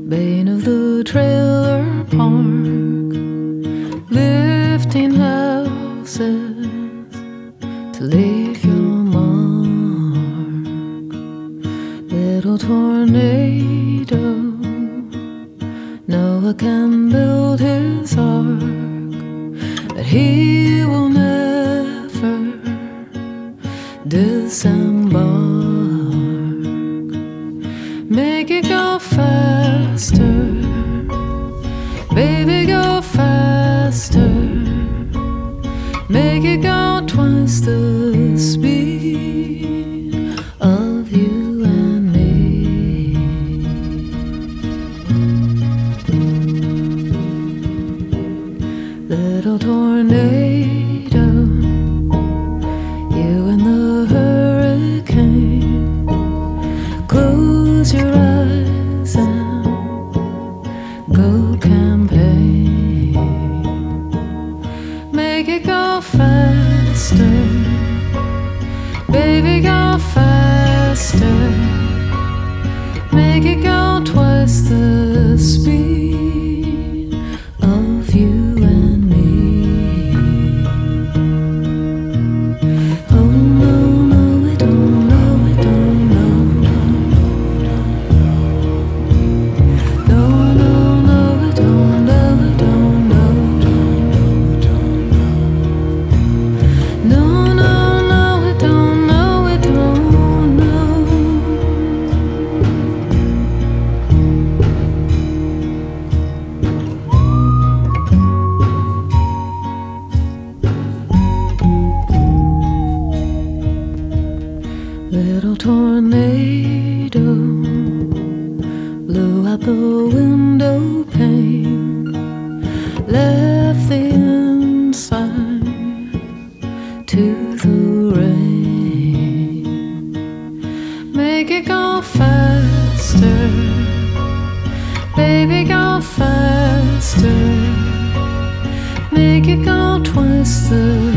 bane of the trailer park, lifting houses to leave your mark. Little tornado, Noah can build his ark, but he will never disembark. Make it go faster, baby, go faster. Make it go twice the speed of you and me. Little tornado, you and the hurricane, close your eyes and go campaign. Make it go faster, baby, go faster. Make it go twice the speed of you and me. Oh no, no, we don't know, we don't know. No, no, no, we don't know, we don't know. No, no, no, we don't know, we don't know. Little tornado blew out the window pane, left the inside to the rain. Make it go faster, baby, go faster. Make it go twice the